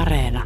Areena.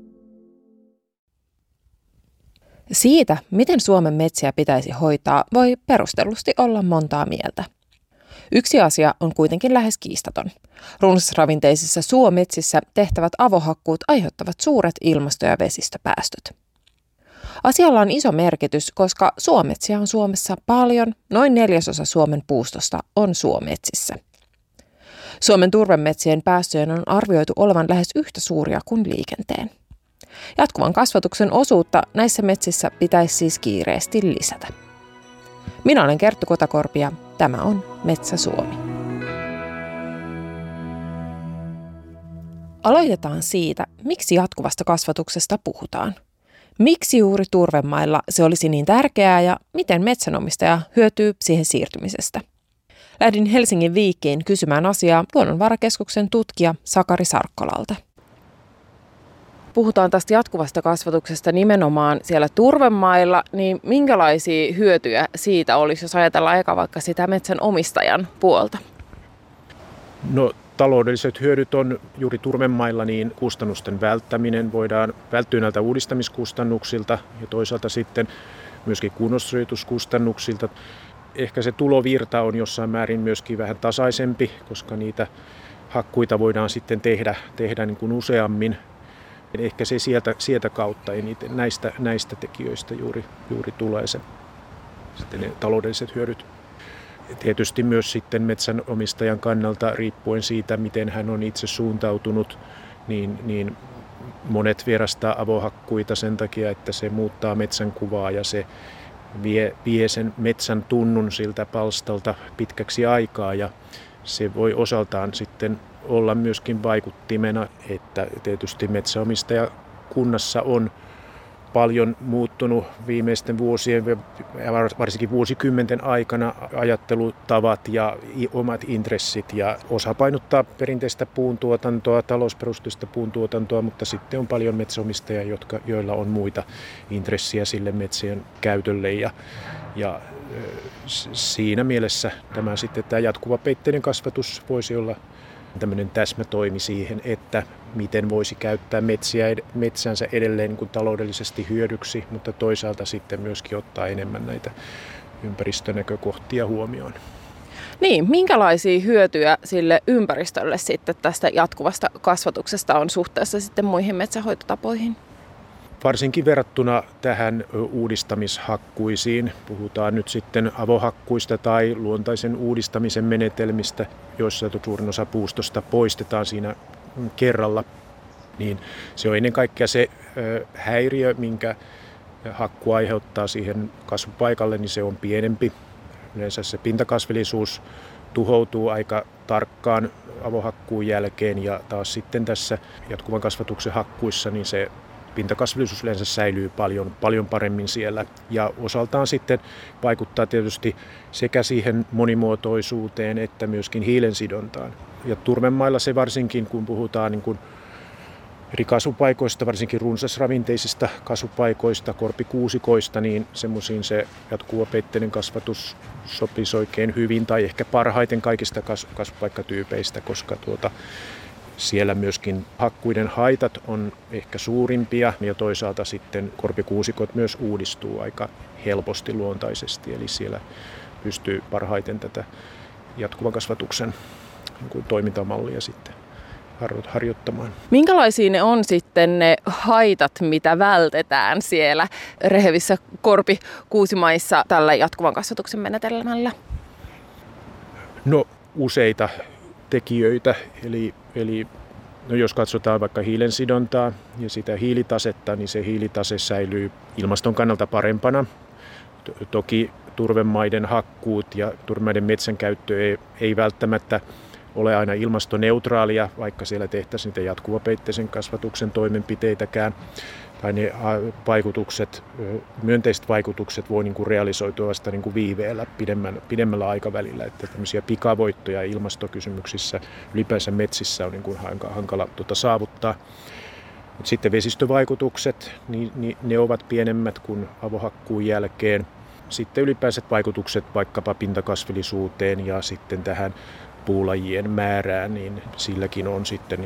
Siitä, miten Suomen metsiä pitäisi hoitaa, voi perustellusti olla montaa mieltä. Yksi asia on kuitenkin lähes kiistaton. Runsasravinteisissa suometsissä tehtävät avohakkuut aiheuttavat suuret ilmasto- ja vesistöpäästöt. Asialla on iso merkitys, koska suometsiä on Suomessa paljon, noin 1/4 Suomen puustosta on suometsissä. Suomen turvemetsien päästöjen on arvioitu olevan lähes yhtä suuria kuin liikenteen. Jatkuvan kasvatuksen osuutta näissä metsissä pitäisi siis kiireesti lisätä. Minä olen Kerttu Kotakorpi ja tämä on Metsä Suomi. Aloitetaan siitä, miksi jatkuvasta kasvatuksesta puhutaan. Miksi juuri turvemailla se olisi niin tärkeää ja miten metsänomistaja hyötyy siihen siirtymisestä? Lähdin Helsingin Viikkiin kysymään asiaa Luonnonvarakeskuksen tutkija Sakari Sarkkolalta. Puhutaan tästä jatkuvasta kasvatuksesta nimenomaan siellä turvemailla, niin minkälaisia hyötyjä siitä olisi, jos ajatellaan eka vaikka sitä metsänomistajan puolta? No, taloudelliset hyödyt on juuri turvemailla niin kustannusten välttäminen. Voidaan välttyä näiltä uudistamiskustannuksilta ja toisaalta sitten myöskin kunnostuskustannuksilta. Ehkä se tulovirta on jossain määrin myöskin vähän tasaisempi, koska niitä hakkuita voidaan sitten tehdä niin kuin useammin. Ehkä se sieltä kautta eniten näistä tekijöistä juuri tulee se sitten ne taloudelliset hyödyt. Tietysti myös sitten metsänomistajan kannalta riippuen siitä, miten hän on itse suuntautunut, niin monet vierastaa avohakkuita sen takia, että se muuttaa metsän kuvaa ja se vie sen metsän tunnun siltä palstalta pitkäksi aikaa ja se voi osaltaan sitten olla myöskin vaikuttimena, että tietysti metsänomistajakunnassa on paljon muuttunut viimeisten vuosien ja varsinkin vuosikymmenten aikana ajattelutavat ja omat intressit ja osa painottaa perinteistä puuntuotantoa, talousperusteista puuntuotantoa, mutta sitten on paljon metsänomistajia, joilla on muita intressiä sille metsien käytölle ja siinä mielessä tämä jatkuvapeitteinen kasvatus voisi olla tämmöinen täsmätoimi siihen, että miten voisi käyttää metsänsä edelleen niin kuin taloudellisesti hyödyksi, mutta toisaalta sitten myöskin ottaa enemmän näitä ympäristönäkökohtia huomioon. Niin, minkälaisia hyötyjä sille ympäristölle sitten tästä jatkuvasta kasvatuksesta on suhteessa sitten muihin metsähoitotapoihin? Varsinkin verrattuna tähän uudistamishakkuisiin, puhutaan nyt sitten avohakkuista tai luontaisen uudistamisen menetelmistä, joissa suurin osa puustosta poistetaan siinä kerralla, niin se on ennen kaikkea se häiriö, minkä hakku aiheuttaa siihen kasvupaikalle, niin se on pienempi. Yleensä se pintakasvillisuus tuhoutuu aika tarkkaan avohakkuun jälkeen ja taas sitten tässä jatkuvan kasvatuksen hakkuissa, niin se pintakasvillisuus yleensä säilyy paljon paremmin siellä ja osaltaan sitten vaikuttaa tietysti sekä siihen monimuotoisuuteen että myöskin hiilensidontaan. Ja turvemailla se varsinkin, kun puhutaan niin kuin eri kasvupaikoista, varsinkin runsasravinteisista kasvupaikoista, korpikuusikoista, niin semmoisiin se jatkuvapeitteinen kasvatus sopisi oikein hyvin tai ehkä parhaiten kaikista kasvupaikkatyypeistä, koska siellä myöskin hakkuiden haitat on ehkä suurimpia ja toisaalta sitten korpikuusikot myös uudistuu aika helposti luontaisesti. Eli siellä pystyy parhaiten tätä jatkuvan kasvatuksen toimintamallia sitten harjoittamaan. Minkälaisia ne on sitten ne haitat, mitä vältetään siellä rehevissä korpikuusimaissa tällä jatkuvan kasvatuksen menetelmällä? No useita tekijöitä, eli jos katsotaan vaikka hiilensidontaa ja sitä hiilitasetta, niin se hiilitase säilyy ilmaston kannalta parempana. Toki turvemaiden hakkuut ja turvemaiden metsänkäyttö ei välttämättä ole aina ilmastoneutraalia, vaikka siellä tehtäisiin niitä jatkuvapeitteisen kasvatuksen toimenpiteitäkään. Tai ne myönteiset vaikutukset voi niin kuin realisoitua vasta niin kuin viiveellä pidemmällä aikavälillä. Että tämmöisiä pikavoittoja ilmastokysymyksissä ylipäänsä metsissä on niin kuin hankala saavuttaa. Mut sitten vesistövaikutukset, niin ne ovat pienemmät kuin avohakkuun jälkeen. Sitten ylipäänsä vaikutukset vaikkapa pintakasvillisuuteen ja sitten tähän puulajien määrään, niin silläkin on sitten niin kuin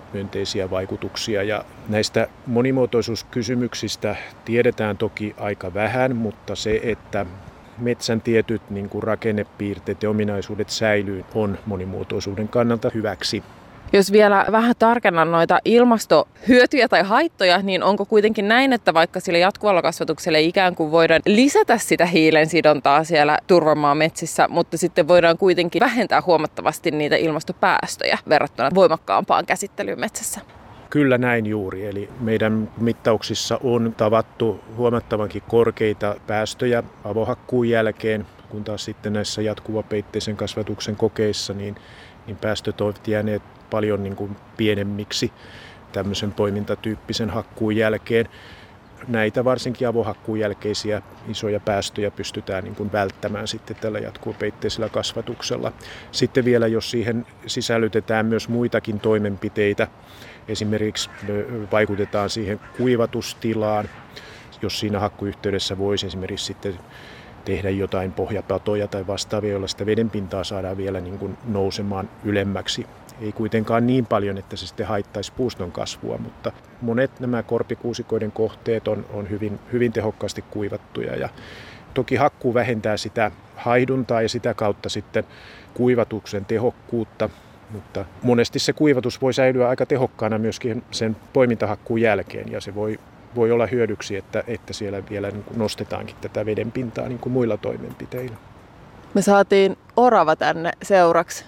myönteisiä vaikutuksia. Ja näistä monimuotoisuuskysymyksistä tiedetään toki aika vähän, mutta se, että metsän tietyt rakennepiirteet ja ominaisuudet säilyy, on monimuotoisuuden kannalta hyväksi. Jos vielä vähän tarkennan noita ilmastohyötyjä tai haittoja, niin onko kuitenkin näin, että vaikka sille jatkuvalla kasvatukselle ikään kuin voidaan lisätä sitä hiilensidontaa siellä turvemaan metsissä, mutta sitten voidaan kuitenkin vähentää huomattavasti niitä ilmastopäästöjä verrattuna voimakkaampaan käsittelyyn metsässä? Kyllä näin juuri. Eli meidän mittauksissa on tavattu huomattavankin korkeita päästöjä avohakkuun jälkeen, kun taas sitten näissä jatkuvapeitteisen kasvatuksen kokeissa niin päästöt ovat jääneet paljon pienemmiksi tämmöisen poimintatyyppisen hakkuun jälkeen. Näitä varsinkin avohakkuun jälkeisiä isoja päästöjä pystytään välttämään sitten tällä jatkuvapeitteisellä kasvatuksella. Sitten vielä, jos siihen sisällytetään myös muitakin toimenpiteitä, esimerkiksi vaikutetaan siihen kuivatustilaan, jos siinä hakkuyhteydessä voisi esimerkiksi sitten tehdä jotain pohjapatoja tai vastaavia, joilla sitä vedenpintaa saadaan vielä nousemaan ylemmäksi. Ei kuitenkaan niin paljon, että se sitten haittaisi puuston kasvua, mutta monet nämä korpikuusikoiden kohteet on hyvin, hyvin tehokkaasti kuivattuja. Ja toki hakkuu vähentää sitä haihduntaa ja sitä kautta sitten kuivatuksen tehokkuutta, mutta monesti se kuivatus voi säilyä aika tehokkaana myöskin sen poimintahakkuun jälkeen, ja se voi olla hyödyksi, että siellä vielä nostetaankin tätä vedenpintaa muilla toimenpiteillä. Me saatiin orava tänne seuraksi.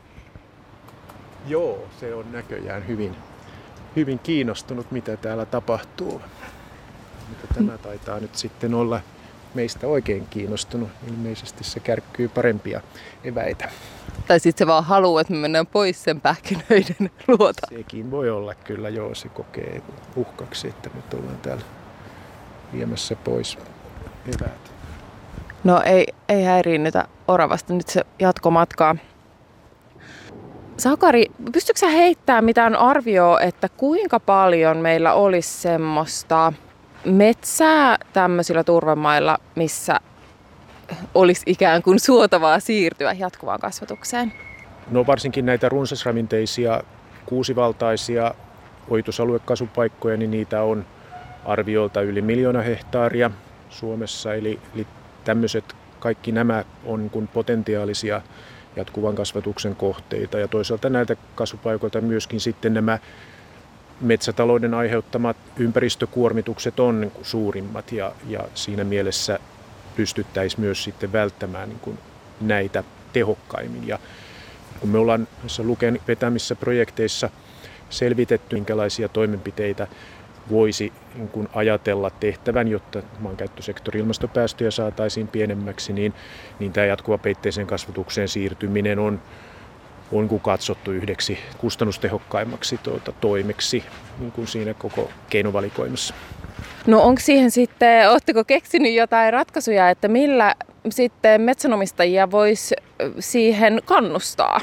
Joo, se on näköjään hyvin kiinnostunut, mitä täällä tapahtuu. Mutta tämä taitaa nyt sitten olla meistä oikein kiinnostunut. Ilmeisesti se kärkkyy parempia eväitä. Tai sitten se vaan haluaa, että me mennään pois sen pähkinöiden luota. Sekin voi olla kyllä, joo, se kokee uhkaksi, että nyt ollaan täällä viemässä pois eväät. No ei häiriinnytä oravasta, nyt se jatkomatkaa. Sakari, pystytkö sä heittämään mitään arvioa, että kuinka paljon meillä olisi semmoista metsää tämmöisillä turvemailla, missä olisi ikään kuin suotavaa siirtyä jatkuvaan kasvatukseen? No varsinkin näitä runsasravinteisia kuusivaltaisia ojitusaluekasvupaikkoja, niin niitä on arviolta yli 1 000 000 hehtaaria Suomessa. Eli tämmöiset kaikki nämä on potentiaalisia jatkuvan kasvatuksen kohteita. Ja toisaalta näiltä kasvupaikoilta myöskin sitten nämä metsätalouden aiheuttamat ympäristökuormitukset on suurimmat, ja siinä mielessä pystyttäisiin myös sitten välttämään näitä tehokkaimmin. Ja kun me ollaan näissä Luken vetämissä projekteissa selvitetty, minkälaisia toimenpiteitä voisi ajatella tehtävän, jotta maankäyttösektorin ilmastopäästöjä saataisiin pienemmäksi, niin tämä jatkuvapeitteiseen kasvatukseen siirtyminen on katsottu yhdeksi kustannustehokkaimmaksi toimeksi siinä koko keinovalikoimassa. No onko siihen sitten, ootteko keksinyt jotain ratkaisuja, että millä sitten metsänomistajia voisi siihen kannustaa?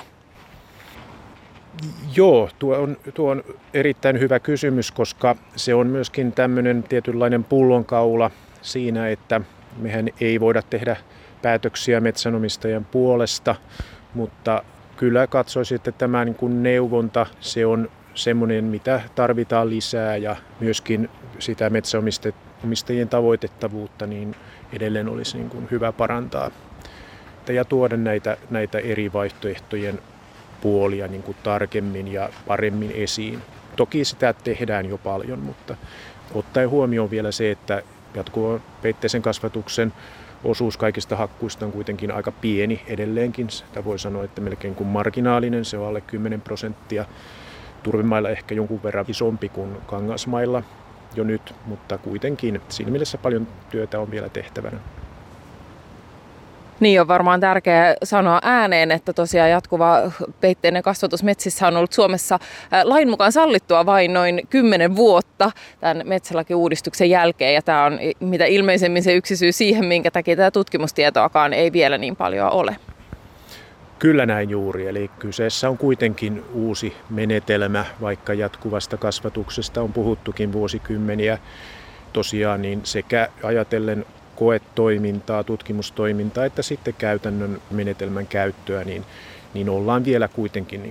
Joo, tuo on erittäin hyvä kysymys, koska se on myöskin tämmöinen tietynlainen pullonkaula siinä, että mehän ei voida tehdä päätöksiä metsänomistajan puolesta, mutta kyllä katsoisin, että tämä neuvonta, se on semmoinen, mitä tarvitaan lisää, ja myöskin sitä metsänomistajien tavoitettavuutta niin edelleen olisi hyvä parantaa ja tuoda näitä eri vaihtoehtojen puolia tarkemmin ja paremmin esiin. Toki sitä tehdään jo paljon, mutta ottaen huomioon vielä se, että jatkuvapeitteisen kasvatuksen osuus kaikista hakkuista on kuitenkin aika pieni edelleenkin. Sitä voi sanoa, että melkein kuin marginaalinen, se on alle 10%. Turvemailla ehkä jonkun verran isompi kuin kangasmailla jo nyt, mutta kuitenkin siinä mielessä paljon työtä on vielä tehtävänä. Niin on varmaan tärkeää sanoa ääneen, että tosiaan jatkuva peitteinen kasvatus metsissä on ollut Suomessa lain mukaan sallittua vain noin 10 vuotta tämän metsälakiuudistuksen jälkeen. Ja tämä on mitä ilmeisemmin se yksi syy siihen, minkä takia tätä tutkimustietoakaan ei vielä niin paljon ole. Kyllä näin juuri, eli kyseessä on kuitenkin uusi menetelmä, vaikka jatkuvasta kasvatuksesta on puhuttukin vuosikymmeniä. Tosiaan niin sekä ajatellen koetoimintaa, tutkimustoimintaa, että sitten käytännön menetelmän käyttöä, niin ollaan vielä kuitenkin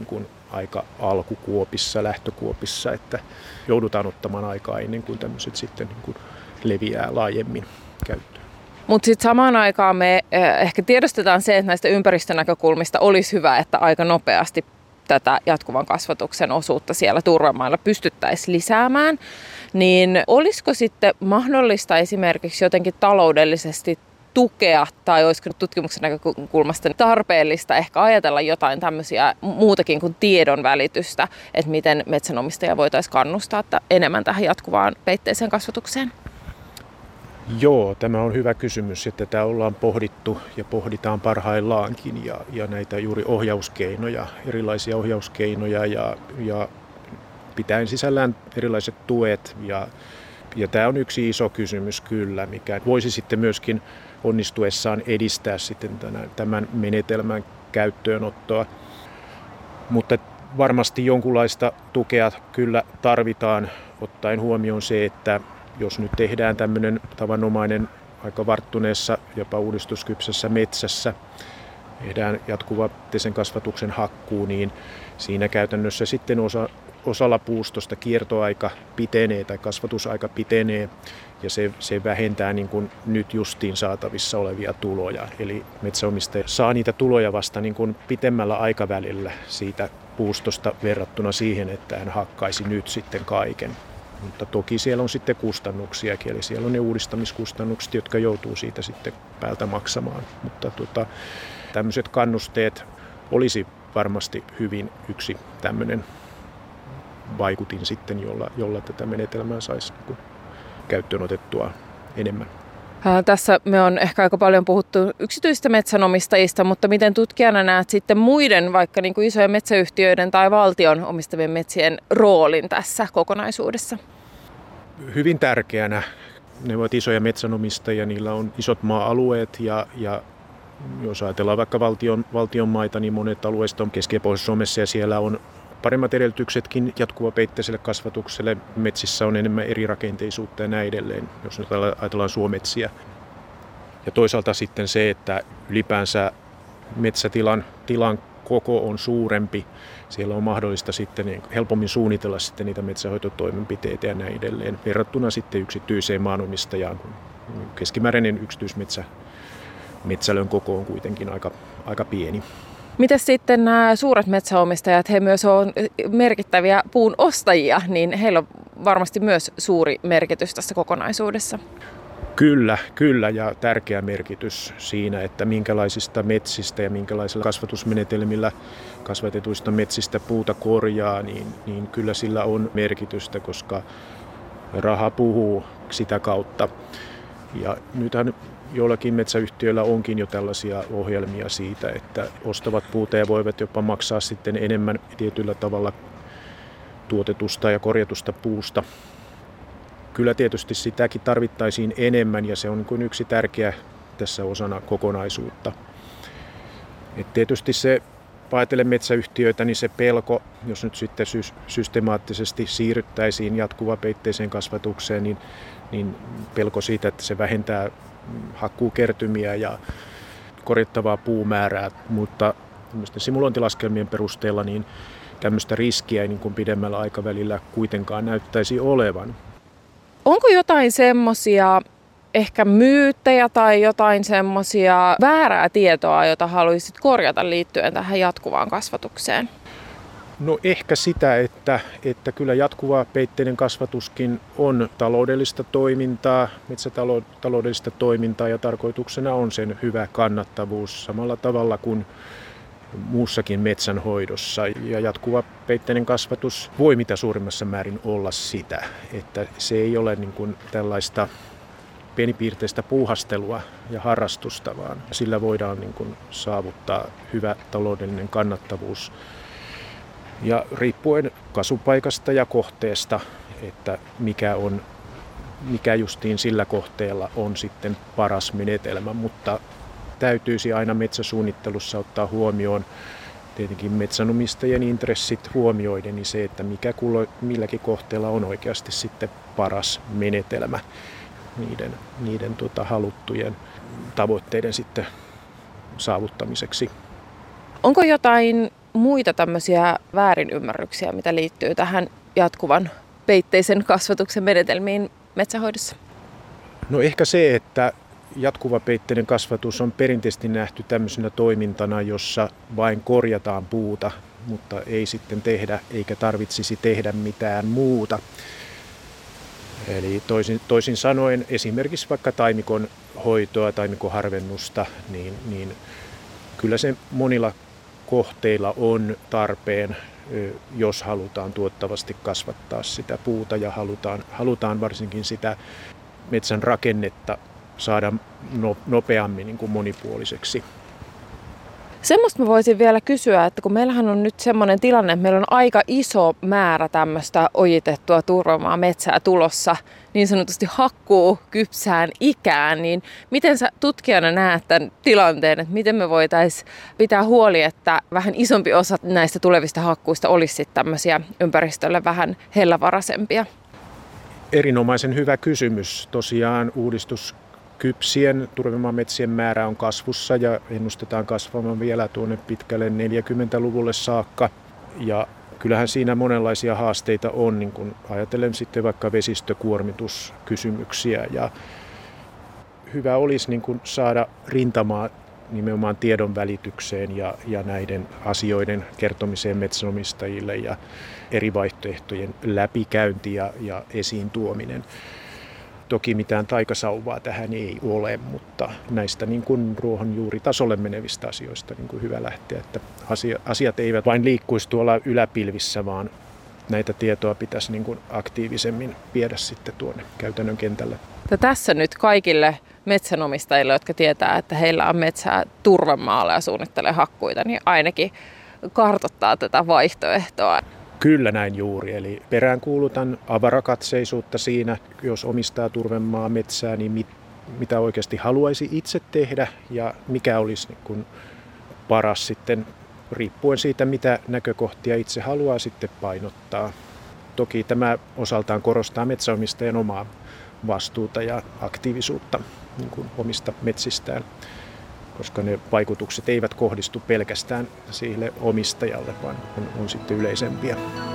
aika alkukuopissa, lähtökuopissa, että joudutaan ottamaan aikaa ennen kuin tämmöiset sitten niin kuin leviää laajemmin käyttöön. Mutta sitten samaan aikaan me ehkä tiedostetaan se, että näistä ympäristönäkökulmista olisi hyvä, että aika nopeasti tätä jatkuvan kasvatuksen osuutta siellä turvemailla pystyttäisiin lisäämään. Niin olisiko sitten mahdollista esimerkiksi jotenkin taloudellisesti tukea, tai olisiko tutkimuksen näkökulmasta tarpeellista ehkä ajatella jotain tämmöisiä muutakin kuin tiedon välitystä, että miten metsänomistajia voitaisiin kannustaa enemmän tähän jatkuvaan peitteiseen kasvatukseen? Joo, tämä on hyvä kysymys, että tätä ollaan pohdittu ja pohditaan parhaillaankin ja näitä juuri ohjauskeinoja, erilaisia ohjauskeinoja ja pitäen sisällään erilaiset tuet ja tämä on yksi iso kysymys kyllä, mikä voisi sitten myöskin onnistuessaan edistää sitten tämän menetelmän käyttöönottoa. Mutta varmasti jonkunlaista tukea kyllä tarvitaan, ottaen huomioon se, että jos nyt tehdään tämmöinen tavanomainen aika varttuneessa, jopa uudistuskypsässä metsässä, tehdään jatkuva peitteisen kasvatuksen hakkuu, niin siinä käytännössä sitten osalla puustosta kiertoaika pitenee tai kasvatusaika pitenee ja se vähentää niin kuin nyt justiin saatavissa olevia tuloja. Eli metsänomistaja saa niitä tuloja vasta niin kuin pitemmällä aikavälillä siitä puustosta verrattuna siihen, että hän hakkaisi nyt sitten kaiken. Mutta toki siellä on sitten kustannuksiakin, eli siellä on ne uudistamiskustannukset, jotka joutuu siitä sitten päältä maksamaan. Mutta tämmöiset kannusteet olisi varmasti hyvin yksi tämmöinen vaikutin sitten, jolla tätä menetelmää saisi käyttöön otettua enemmän. Tässä me on ehkä aika paljon puhuttu yksityisistä metsänomistajista, mutta miten tutkijana näet sitten muiden, vaikka niin kuin isojen metsäyhtiöiden tai valtion omistavien metsien roolin tässä kokonaisuudessa? Hyvin tärkeänä. Ne ovat isoja metsänomistajia, niillä on isot maa-alueet ja jos ajatellaan vaikka valtion maita, niin monet alueista on Keski- ja Pohjois-Suomessa ja siellä on paremmat edellytyksetkin jatkuvapeitteiselle kasvatukselle. Metsissä on enemmän eri rakenteisuutta ja näin edelleen, jos nyt ajatellaan suometsiä. Ja toisaalta sitten se, että ylipäänsä metsätilan koko on suurempi. Siellä on mahdollista sitten helpommin suunnitella sitten niitä metsähoitotoimenpiteitä ja näin edelleen. Verrattuna sitten yksityiseen maanomistajaan, kun keskimääräinen metsälön koko on kuitenkin aika pieni. Mitäs sitten nämä suuret metsäomistajat, he myös on merkittäviä puun ostajia, niin heillä on varmasti myös suuri merkitys tässä kokonaisuudessa. Kyllä ja tärkeä merkitys siinä, että minkälaisista metsistä ja minkälaisilla kasvatusmenetelmillä kasvatetuista metsistä puuta korjaa, niin kyllä sillä on merkitystä, koska raha puhuu sitä kautta. Ja nythän joillakin metsäyhtiöillä onkin jo tällaisia ohjelmia siitä, että ostavat puuta ja voivat jopa maksaa sitten enemmän tietyllä tavalla tuotetusta ja korjatusta puusta. Kyllä tietysti sitäkin tarvittaisiin enemmän ja se on kuin yksi tärkeä tässä osana kokonaisuutta. Et tietysti se, ajatellen metsäyhtiöitä, niin se pelko, jos nyt sitten systemaattisesti siirryttäisiin jatkuvapeitteiseen kasvatukseen, niin pelko siitä, että se vähentää hakkuukertymiä ja korjattavaa puumäärää, mutta simulointilaskelmien perusteella niin tämmöistä riskiä ei niin kuin pidemmällä aikavälillä kuitenkaan näyttäisi olevan. Onko jotain semmoisia ehkä myyttejä tai jotain semmoisia väärää tietoa, jota haluaisit korjata liittyen tähän jatkuvaan kasvatukseen? No ehkä sitä, että kyllä jatkuvapeitteinen kasvatuskin on taloudellista toimintaa, metsätaloudellista toimintaa ja tarkoituksena on sen hyvä kannattavuus samalla tavalla kuin muussakin metsänhoidossa. Ja jatkuvapeitteinen kasvatus voi mitä suurimmassa määrin olla sitä, että se ei ole niin kuin tällaista pienipiirteistä puuhastelua ja harrastusta, vaan sillä voidaan niin kuin saavuttaa hyvä taloudellinen kannattavuus. Ja riippuen kasvupaikasta ja kohteesta, että mikä justiin sillä kohteella on sitten paras menetelmä, mutta täytyisi aina metsäsuunnittelussa ottaa huomioon tietenkin metsänomistajien intressit huomioiden, niin se, että milläkin kohteella on oikeasti sitten paras menetelmä niiden haluttujen tavoitteiden sitten saavuttamiseksi. Onko jotain muita tämmöisiä väärinymmärryksiä, mitä liittyy tähän jatkuvan peitteisen kasvatuksen menetelmiin metsänhoidossa? No ehkä se, että jatkuvapeitteinen kasvatus on perinteisesti nähty tämmöisenä toimintana, jossa vain korjataan puuta, mutta ei sitten tehdä eikä tarvitsisi tehdä mitään muuta. Eli toisin sanoen esimerkiksi vaikka taimikon hoitoa, taimikon harvennusta, niin kyllä se monilla kohteilla on tarpeen, jos halutaan tuottavasti kasvattaa sitä puuta ja halutaan varsinkin sitä metsän rakennetta saada nopeammin niin kuin monipuoliseksi. Semmoista mä voisin vielä kysyä, että kun meillähän on nyt semmoinen tilanne, että meillä on aika iso määrä tämmöistä ojitettua turvemaa metsää tulossa niin sanotusti hakkuu kypsään ikään, niin miten sä tutkijana näet tämän tilanteen, että miten me voitaisiin pitää huoli, että vähän isompi osa näistä tulevista hakkuista olisi sitten tämmöisiä ympäristölle vähän hellävaraisempia? Erinomaisen hyvä kysymys. Tosiaan uudistuskypsien turvemaametsien määrä on kasvussa ja ennustetaan kasvamaan vielä tuonne pitkälle 40-luvulle saakka. Ja kyllähän siinä monenlaisia haasteita on, niin kun ajatellen sitten vaikka vesistökuormituskysymyksiä. Ja hyvä olisi niin kun saada rintamaa nimenomaan tiedon välitykseen ja näiden asioiden kertomiseen metsänomistajille ja eri vaihtoehtojen läpikäynti ja esiin tuominen. Toki mitään taikasauvaa tähän ei ole, mutta näistä niin kuin ruohonjuuritasolle menevistä asioista niin kuin hyvä lähteä, että asiat eivät vain liikkuisi tuolla yläpilvissä, vaan näitä tietoa pitäisi niin kuin aktiivisemmin viedä sitten tuonne käytännön kentälle. Tässä nyt kaikille metsänomistajille, jotka tietää, että heillä on metsää turvemaalla ja suunnittelee hakkuita, niin ainakin kartoittaa tätä vaihtoehtoa. Kyllä näin juuri, eli peräänkuulutan avarakatseisuutta siinä, jos omistaa turvemaa metsää, niin mitä oikeasti haluaisi itse tehdä ja mikä olisi niin kuin paras sitten, riippuen siitä, mitä näkökohtia itse haluaa sitten painottaa. Toki tämä osaltaan korostaa metsänomistajan omaa vastuuta ja aktiivisuutta niin kuin omista metsistään, koska ne vaikutukset eivät kohdistu pelkästään sille omistajalle, vaan on sitten yleisempiä.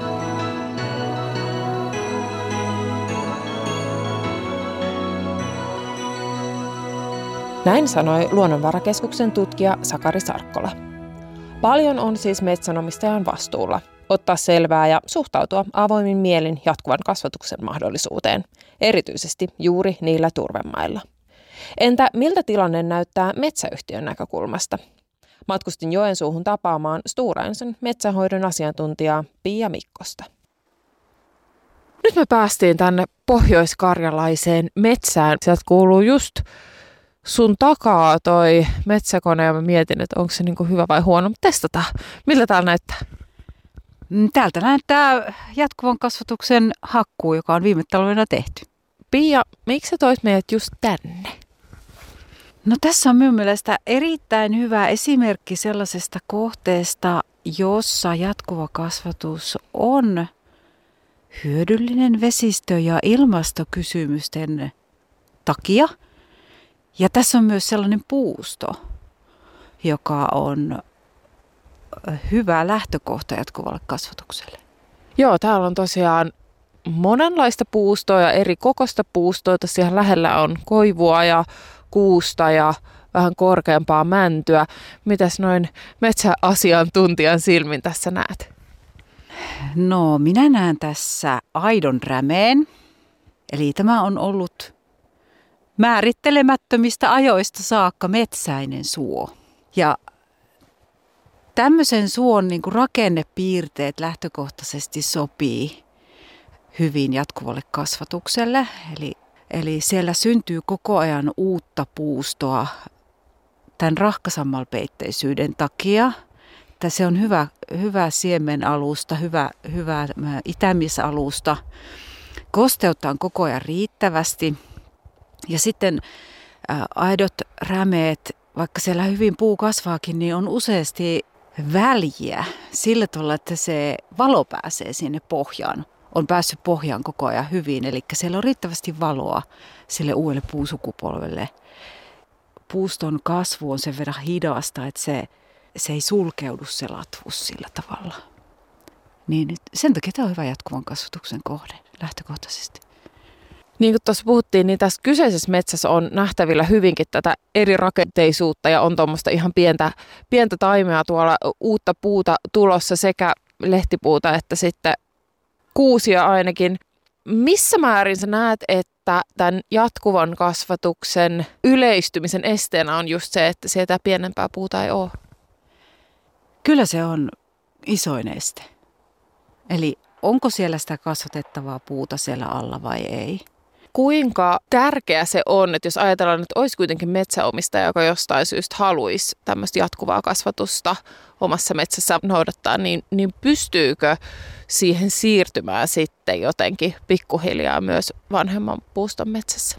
Näin sanoi Luonnonvarakeskuksen tutkija Sakari Sarkkola. Paljon on siis metsänomistajan vastuulla ottaa selvää ja suhtautua avoimin mielin jatkuvan kasvatuksen mahdollisuuteen, erityisesti juuri niillä turvemailla. Entä miltä tilanne näyttää metsäyhtiön näkökulmasta? Matkustin Joensuuhun tapaamaan Stora Enson metsänhoidon asiantuntijaa Pia Mikkosta. Nyt me päästiin tänne pohjoiskarjalaiseen metsään. Sieltä kuuluu just sun takaa toi metsäkone ja mä mietin, että onko se niinku hyvä vai huono. Mutta testataan. Miltä täällä näyttää? Täältä näyttää jatkuvan kasvatuksen hakkuu, joka on viime talvena tehty. Pia, miksi sä toit meidät just tänne? No tässä on minun mielestä erittäin hyvä esimerkki sellaisesta kohteesta, jossa jatkuva kasvatus on hyödyllinen vesistö- ja ilmastokysymysten takia. Ja tässä on myös sellainen puusto, joka on hyvä lähtökohta jatkuvalle kasvatukselle. Joo, täällä on tosiaan monenlaista puustoa ja eri kokoista puustoa. Siellä lähellä on koivua ja kuusta ja vähän korkeampaa mäntyä. Mitäs noin metsäasiantuntijan silmin tässä näet? No, minä näen tässä aidon rämeen. Eli tämä on ollut määrittelemättömistä ajoista saakka metsäinen suo. Ja tämmöisen suon niin kuin rakennepiirteet lähtökohtaisesti sopii hyvin jatkuvalle kasvatukselle. Eli siellä syntyy koko ajan uutta puustoa tämän rahkasammalpeitteisyyden takia. Että se on hyvä siemenalusta, hyvä itämisalusta. Kosteutta on koko ajan riittävästi. Ja sitten aidot rämeet, vaikka siellä hyvin puu kasvaakin, niin on useasti väljiä sillä tavalla, että se valo pääsee sinne pohjaan. On päässyt pohjaan koko ajan hyvin, eli siellä on riittävästi valoa sille uudelle puusukupolvelle. Puuston kasvu on sen verran hidasta, että se ei sulkeudu se latvuus sillä tavalla. Niin sen takia tämä on hyvä jatkuvan kasvatuksen kohde lähtökohtaisesti. Niin kuin tuossa puhuttiin, niin tässä kyseisessä metsässä on nähtävillä hyvinkin tätä eri rakenteisuutta ja on tuommoista ihan pientä taimea tuolla, uutta puuta tulossa, sekä lehtipuuta että sitten kuusia ainakin. Missä määrin sä näet, että tämän jatkuvan kasvatuksen yleistymisen esteenä on just se, että sieltä pienempää puuta ei ole? Kyllä se on isoin este. Eli onko siellä sitä kasvatettavaa puuta siellä alla vai ei? Kuinka tärkeä se on, että jos ajatellaan, että olisi kuitenkin metsäomistaja, joka jostain syystä haluaisi tämmöistä jatkuvaa kasvatusta omassa metsässä noudattaa, niin pystyykö siihen siirtymään sitten jotenkin pikkuhiljaa myös vanhemman puuston metsässä?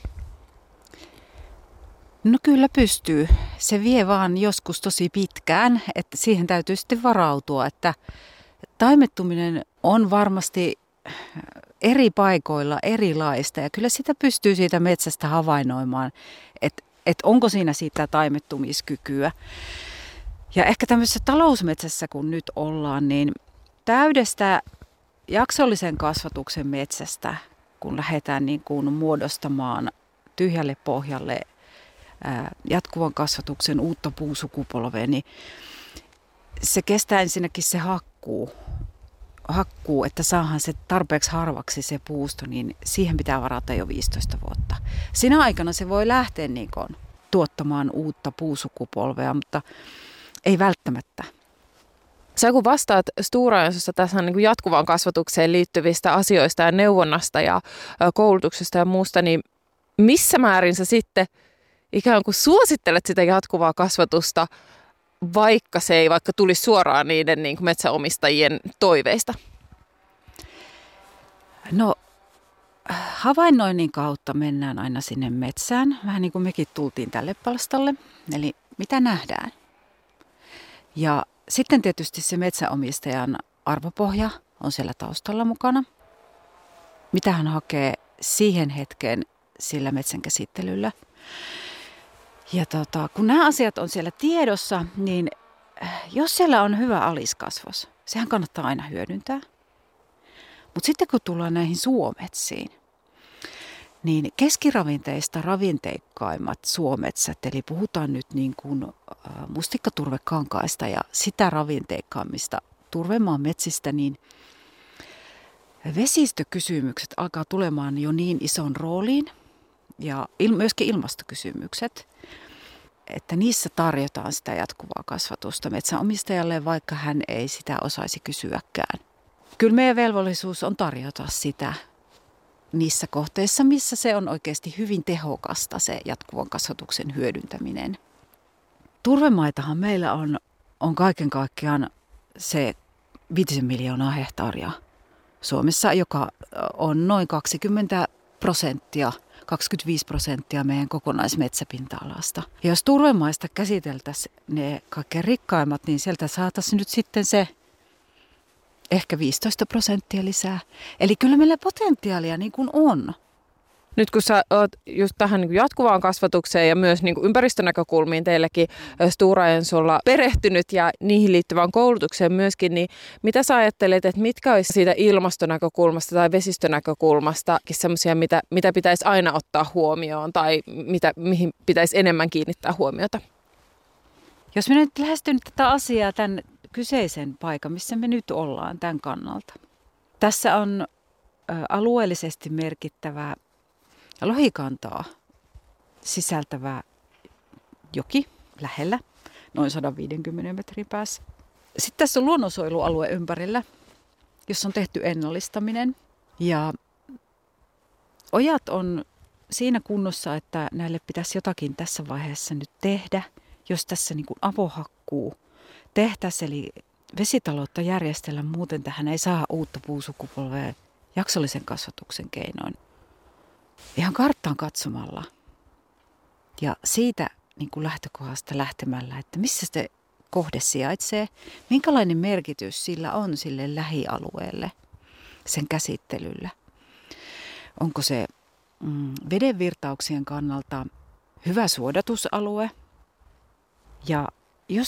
No kyllä pystyy. Se vie vaan joskus tosi pitkään, että siihen täytyy sitten varautua, että taimettuminen on varmasti eri paikoilla erilaista ja kyllä sitä pystyy siitä metsästä havainnoimaan, että onko siinä sitä taimettumiskykyä. Ja ehkä tämmöisessä talousmetsässä kun nyt ollaan, niin täydestä jaksollisen kasvatuksen metsästä, kun lähdetään niin kuin muodostamaan tyhjälle pohjalle jatkuvan kasvatuksen uutta puusukupolvea, niin se kestää ensinnäkin se hakkuu, että saadaan se tarpeeksi harvaksi se puusto, niin siihen pitää varata jo 15 vuotta. Siinä aikana se voi lähteä niin kuin tuottamaan uutta puusukupolvea, mutta ei välttämättä. Sä kun vastaat Stora Ensossa tässä niin kuin jatkuvaan kasvatukseen liittyvistä asioista ja neuvonnasta ja koulutuksesta ja muusta, niin missä määrin sä sitten ikään kuin suosittelet sitä jatkuvaa kasvatusta, vaikka se ei vaikka tulisi suoraan niiden niin kuin metsäomistajien toiveista? No havainnoinnin kautta mennään aina sinne metsään, vähän niin kuin mekin tultiin tälle palstalle, eli mitä nähdään. Ja sitten tietysti se metsäomistajan arvopohja on siellä taustalla mukana. Mitä hän hakee siihen hetkeen sillä metsän käsittelyllä. Ja kun nämä asiat on siellä tiedossa, niin jos siellä on hyvä aliskasvos, sehän kannattaa aina hyödyntää. Mutta sitten kun tullaan näihin suometsiin, niin keskiravinteista ravinteikkaimmat suometsät, eli puhutaan nyt niin kuin mustikkaturvekankaista ja sitä ravinteikkaimmista turvemaan metsistä, niin vesistökysymykset alkaa tulemaan jo niin ison rooliin ja myöskin ilmastokysymykset, että niissä tarjotaan sitä jatkuvaa kasvatusta metsänomistajalle, vaikka hän ei sitä osaisi kysyäkään. Kyllä meidän velvollisuus on tarjota sitä niissä kohteissa, missä se on oikeasti hyvin tehokasta se jatkuvan kasvatuksen hyödyntäminen. Turvemaitahan meillä on kaiken kaikkiaan se 5 miljoonaa hehtaaria Suomessa, joka on noin 25% meidän kokonaismetsäpinta-alasta. Ja jos turvemaista käsiteltäisiin ne kaikkein rikkaimmat, niin sieltä saataisiin nyt sitten se ehkä 15% lisää. Eli kyllä meillä potentiaalia niin kuin on. Nyt kun sä oot just tähän niin kuin jatkuvaan kasvatukseen ja myös niin kuin ympäristönäkökulmiin teilläkin Stora Ensolla perehtynyt ja niihin liittyvään koulutukseen myöskin, niin mitä sä ajattelet, että mitkä olisi siitä ilmastonäkökulmasta tai vesistönäkökulmasta semmoisia, mitä pitäisi aina ottaa huomioon tai mihin pitäisi enemmän kiinnittää huomiota? Jos me nyt lähestyn tätä asiaa tämän kyseisen paikan, missä me nyt ollaan tämän kannalta. Tässä on alueellisesti merkittävä lohikantaa sisältävä joki lähellä, noin 150 metrin päässä. Sitten tässä on luonnonsuojelualue ympärillä, jossa on tehty ennallistaminen. Ja ojat on siinä kunnossa, että näille pitäisi jotakin tässä vaiheessa nyt tehdä, jos tässä niin kuin avohakkuu tehtäisiin, eli vesitaloutta järjestellä, muuten tähän ei saa uutta puusukupolvea jaksollisen kasvatuksen keinoin. Ihan karttaan katsomalla ja siitä niin kuin lähtökohdasta lähtemällä, että missä se kohde sijaitsee, minkälainen merkitys sillä on sille lähialueelle, sen käsittelyllä. Onko se vedenvirtauksien kannalta hyvä suodatusalue ja jos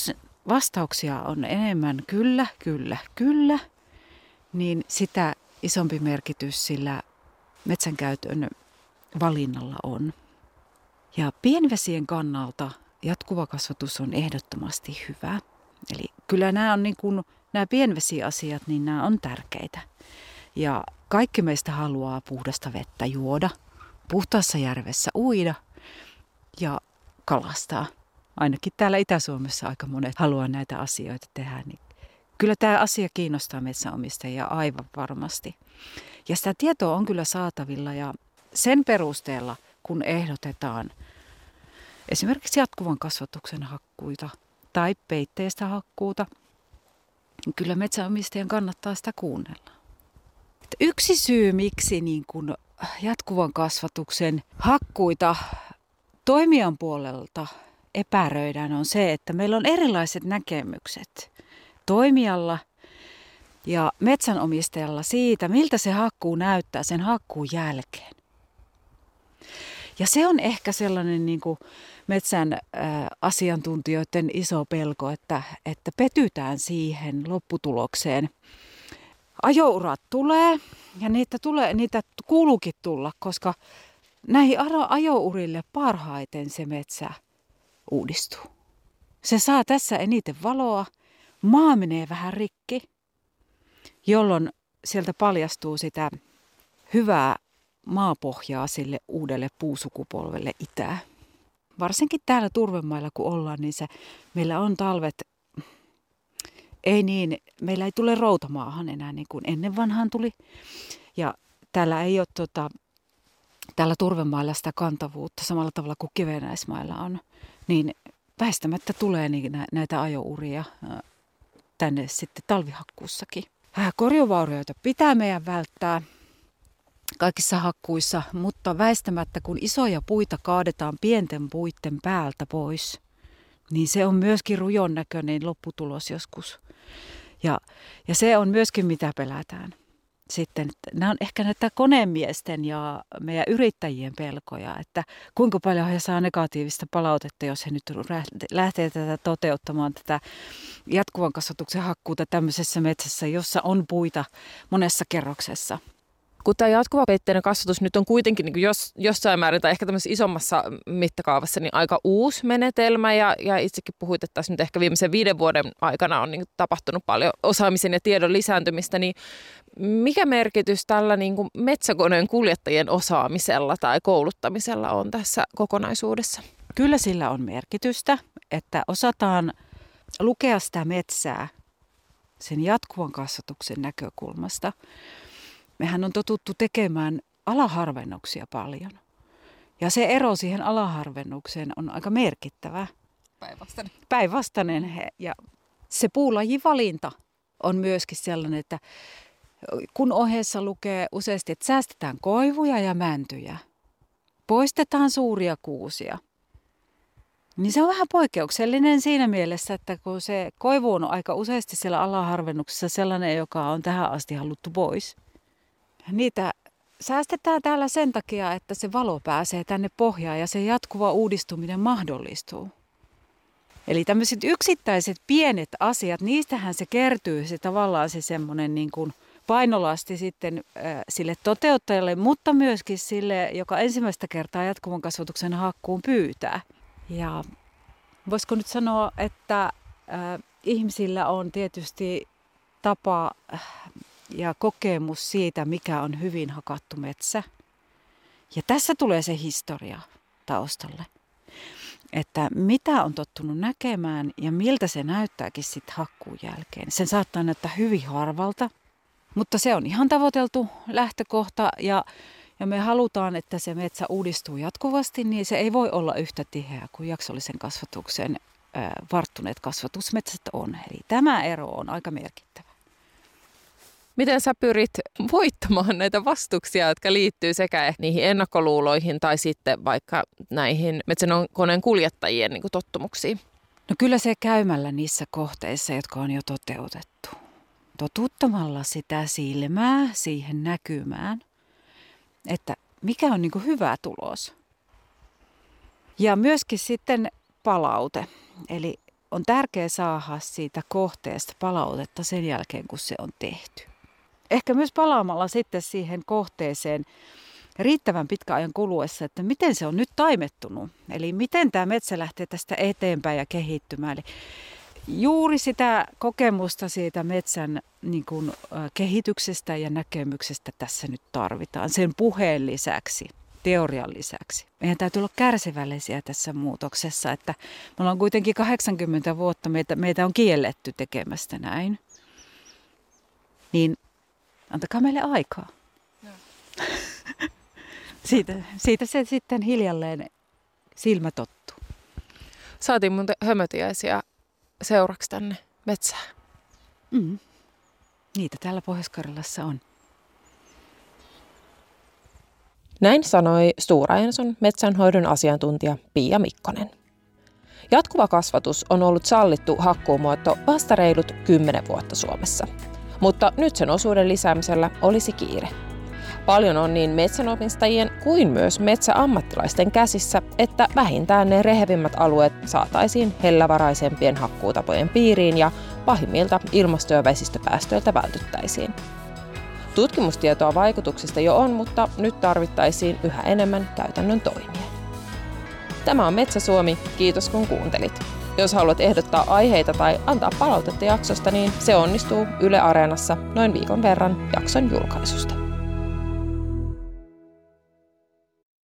vastauksia on enemmän kyllä, kyllä, kyllä, niin sitä isompi merkitys sillä metsänkäytön valinnalla on. Ja pienvesien kannalta jatkuva kasvatus on ehdottomasti hyvä. Eli kyllä nämä pienvesiasiat, niin nämä on tärkeitä. Ja kaikki meistä haluaa puhdasta vettä juoda, puhtaassa järvessä uida ja kalastaa. Ainakin täällä Itä-Suomessa aika monet haluaa näitä asioita tehdä. Niin kyllä tämä asia kiinnostaa metsänomistajia aivan varmasti. Ja sitä tietoa on kyllä saatavilla ja sen perusteella, kun ehdotetaan esimerkiksi jatkuvan kasvatuksen hakkuita tai peitteistä hakkuuta, niin kyllä metsänomistajan kannattaa sitä kuunnella. Yksi syy, miksi niin kun jatkuvan kasvatuksen hakkuita toimijan puolelta epäröidään, on se, että meillä on erilaiset näkemykset toimijalla ja metsänomistajalla siitä, miltä se hakkuu näyttää sen hakkuun jälkeen. Ja se on ehkä sellainen niin kuin metsän asiantuntijoiden iso pelko, että petytään siihen lopputulokseen. Ajourat tulee ja niitä kuuluukin tulla, koska näihin ajourille parhaiten se metsä uudistuu. Se saa tässä eniten valoa, maa menee vähän rikki, jolloin sieltä paljastuu sitä hyvää maapohjaa sille uudelle puusukupolvelle itää. Varsinkin täällä turvemailla kun ollaan, niin meillä on talvet, meillä ei tule routamaahan enää niin kuin ennen vanhaan tuli. Ja täällä ei ole täällä turvemailla sitä kantavuutta samalla tavalla kuin kivennäismailla on. Niin väistämättä tulee näitä ajouria tänne sitten talvihakkuussakin. Korjuvaurioita pitää meidän välttää kaikissa hakkuissa, mutta väistämättä kun isoja puita kaadetaan pienten puitten päältä pois, niin se on myöskin rujon näköinen lopputulos joskus. Ja se on myöskin mitä pelätään. Sitten nämä on ehkä näitä konemiesten ja meidän yrittäjien pelkoja, että kuinka paljon he saa negatiivista palautetta, jos he nyt lähtee toteuttamaan tätä jatkuvan kasvatuksen hakkuuta tämmöisessä metsässä, jossa on puita monessa kerroksessa. Kun tämä jatkuva peitteinen kasvatus nyt on kuitenkin niin jossain määrin tai ehkä tämmöisessä isommassa mittakaavassa niin aika uusi menetelmä ja itsekin puhuit, että tässä nyt ehkä viimeisen 5 vuoden aikana on niin tapahtunut paljon osaamisen ja tiedon lisääntymistä, niin mikä merkitys tällä niin kuin metsäkoneen kuljettajien osaamisella tai kouluttamisella on tässä kokonaisuudessa? Kyllä sillä on merkitystä, että osataan lukea sitä metsää sen jatkuvan kasvatuksen näkökulmasta. Mehän on totuttu tekemään alaharvennuksia paljon. Ja se ero siihen alaharvennukseen on aika merkittävä. Päinvastainen. Ja se puulajivalinta on myöskin sellainen, että kun ohjeessa lukee useasti, että säästetään koivuja ja mäntyjä, poistetaan suuria kuusia, niin se on vähän poikkeuksellinen siinä mielessä, että kun se koivu on aika useasti siellä alaharvennuksessa sellainen, joka on tähän asti haluttu pois. Niitä säästetään täällä sen takia, että se valo pääsee tänne pohjaan ja se jatkuva uudistuminen mahdollistuu. Eli tämmöiset yksittäiset pienet asiat, niistähän se kertyy se tavallaan se semmoinen niin kuin painolasti sitten sille toteuttajalle, mutta myöskin sille, joka ensimmäistä kertaa jatkuvan kasvatuksen hakkuun pyytää. Ja voisiko nyt sanoa, että ihmisillä on tietysti tapa ja kokemus siitä, mikä on hyvin hakattu metsä. Ja tässä tulee se historia taustalle, että mitä on tottunut näkemään ja miltä se näyttääkin sitten hakkuun jälkeen. Sen saattaa näyttää hyvin harvalta, mutta se on ihan tavoiteltu lähtökohta ja me halutaan, että se metsä uudistuu jatkuvasti, niin se ei voi olla yhtä tiheä kuin jaksollisen kasvatuksen varttuneet kasvatusmetsät on. Eli tämä ero on aika merkittävä. Miten sä pyrit voittamaan näitä vastuksia, jotka liittyy sekä niihin ennakkoluuloihin tai sitten vaikka näihin metsäkoneen kuljettajien niin kuin tottumuksiin? No kyllä se käymällä niissä kohteissa, jotka on jo toteutettu. Totuttamalla sitä silmää siihen näkymään, että mikä on niin kuin hyvä tulos. Ja myöskin sitten palaute. Eli on tärkeää saada siitä kohteesta palautetta sen jälkeen, kun se on tehty. Ehkä myös palaamalla sitten siihen kohteeseen riittävän pitkän ajan kuluessa, että miten se on nyt taimettunut. Eli miten tämä metsä lähtee tästä eteenpäin ja kehittymään. Eli juuri sitä kokemusta siitä metsän kehityksestä ja näkemyksestä tässä nyt tarvitaan. Sen puheen lisäksi, teorian lisäksi. Meidän täytyy olla kärsivällisiä tässä muutoksessa, että me ollaan kuitenkin 80 vuotta, meitä on kielletty tekemästä näin. Niin antakaa meille aikaa. No. Siitä se sitten hiljalleen silmä tottuu. Saatiin muuten hömötiäisiä seuraksi tänne metsään. Niitä täällä Pohjois-Karjalassa on. Näin sanoi Stora Enson metsänhoidon asiantuntija Pia Mikkonen. Jatkuva kasvatus on ollut sallittu hakkuumuoto vasta reilut 10 vuotta Suomessa. Mutta nyt sen osuuden lisäämisellä olisi kiire. Paljon on niin metsänomistajien kuin myös metsäammattilaisten käsissä, että vähintään ne rehevimmät alueet saataisiin hellävaraisempien hakkuutapojen piiriin ja pahimmilta ilmasto- ja vesistöpäästöiltä vältyttäisiin. Tutkimustietoa vaikutuksista jo on, mutta nyt tarvittaisiin yhä enemmän käytännön toimia. Tämä on Metsä Suomi, kiitos kun kuuntelit. Jos haluat ehdottaa aiheita tai antaa palautetta jaksosta, niin se onnistuu Yle Areenassa noin viikon verran jakson julkaisusta.